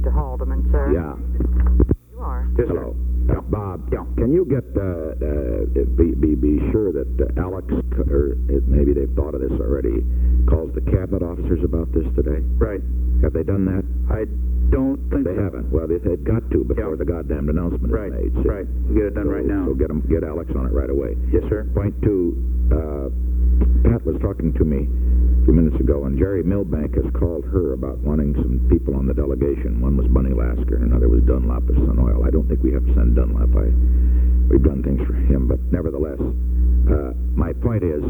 Mr. Haldeman, sir. Yeah. You are. Yes, hello. Bob, can you get, be sure that Alex, or maybe they've thought of this already, calls the cabinet officers about this today? Right. Have they done that? I don't think They haven't. Well, they've got to before the goddamn announcement right. is made. See? Right. We'll get it done right now. So get Alex on it right away. Yes, sir. Point two, Pat was talking to me a few minutes ago, and Jerry Milbank has called her about wanting some people on the delegation. One was Bunny Lasker, and another was Dunlap of Sun Oil. I don't think we have to send Dunlap. We've done things for him, but nevertheless, my point is,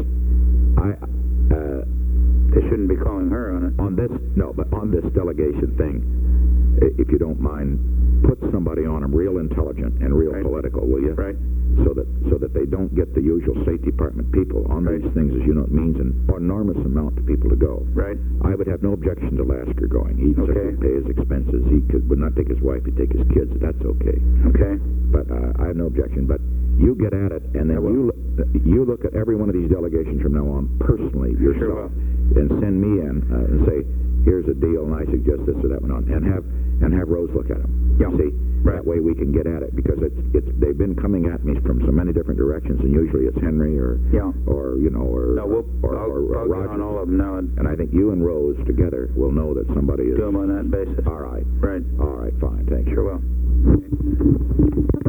they shouldn't be calling her on it. But on this delegation thing, if you don't mind, put somebody on them real intelligent and real political, will you? Right. So that they don't get the usual State Department people on these things, as you know, it means an enormous amount to people to go. Right. I would have no objection to Lasker going. He'd certainly pay his expenses. He would not take his wife, he'd take his kids. That's okay. Okay. But I have no objection. But you get at it, and then you look at every one of these delegations from now on personally yourself, and send me in and say, here's a deal, and I suggest this or that one on, and have Rose look at them. Yeah. See, that way we can get at it, because they've been coming at me from so many different directions, and usually it's Henry or I'll Roger. get on all of them now. And I think you and Rose together will know that somebody is. Do them on that basis. All right. Right. All right. Fine. Thank you. Sure will.